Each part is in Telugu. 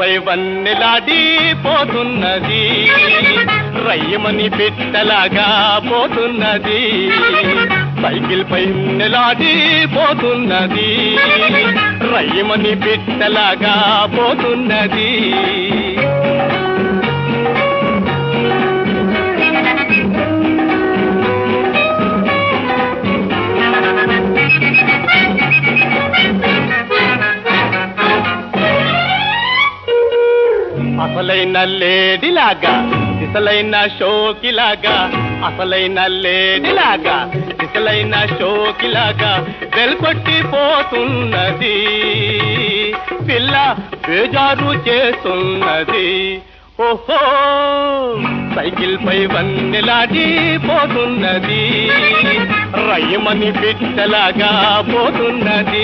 పై వన్నెలాడి పోతున్నది, రయ్యమని పిట్టలాగా పోతున్నది. సైకిల్ పై వన్నెలాడి పోతున్నది, రయ్యమని పిట్టలాగా పోతున్నది. అసలైన లేడీలాగా దిశలైన షోకిలాగా, అసలైన లేడీలాగా దిశలైన షోకిలాగా వెల్కొట్టి పోతున్నది. పిల్ల బేజారు చేస్తున్నది. ఓహో సైకిల్ పై వన్నెలాడి పోతున్నది, రయ్యమని పిట్టలాగా పోతున్నది.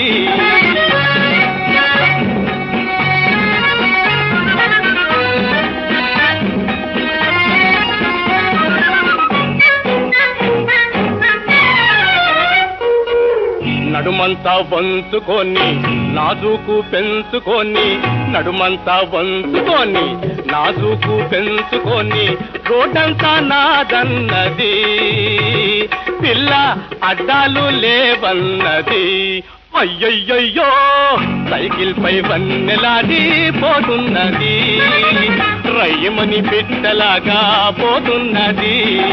నడుమంతా వంచుకొని నాజూకు పెంచుకొని, నడుమంతా వంచుకొని నాజూకు పెంచుకొని రోడ్డంతా నాదన్నది. పిల్ల అడ్డాలు లేవన్నది. అయ్యయ్యయ్యో సైకిల్ పై వన్నెలాడి పోతున్నది, రయ్యమని పిట్టలాగా పోతున్నది.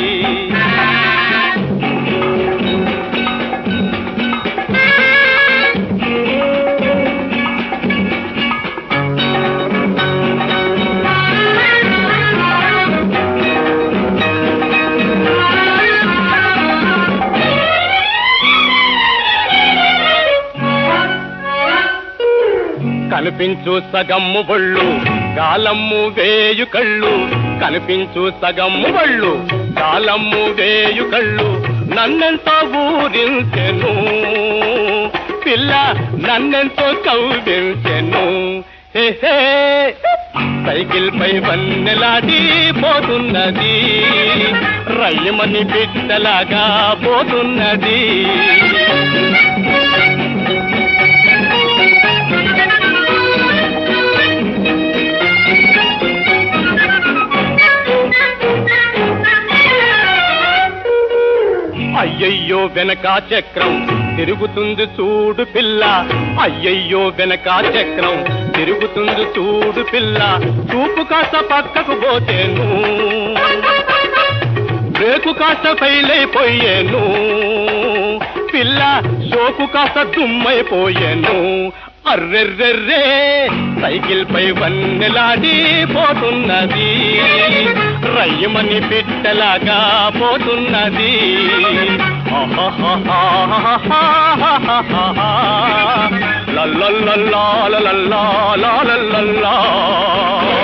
కనిపించు సగమ్ము బొళ్ళు గాలమ్ము వేయు కళ్ళు, కనిపించు సగమ్ము బొళ్ళు గాలమ్ము వేయు కళ్ళు నన్నెంతో ఊరించెను. పిల్ల నన్నెంతో కౌగించెను. హే హే సైకిల్ పై వన్నెలాడి పోతున్నది, రయ్యమని పిట్టలాగా పోతున్నది. అయ్యయ్యో వెనకా చక్రం తిరుగుతుంది చూడు పిల్ల, అయ్యయ్యో వెనకా చక్రం తిరుగుతుంది చూడు పిల్ల. చూపు కాస్త పక్కకు పోతేను, బ్రేకు కాస్త ఫెయిలైపోయేను. పిల్ల షోకు కాస్త దుమ్మైపోయేను. అర్రెర్రెర్రే సైకిల్ పై వన్నెలాడి పోతున్నది, రయ్యమని పిట్టలాగా పోతున్నది. లల్లల్లల్లా లల్లల్లా.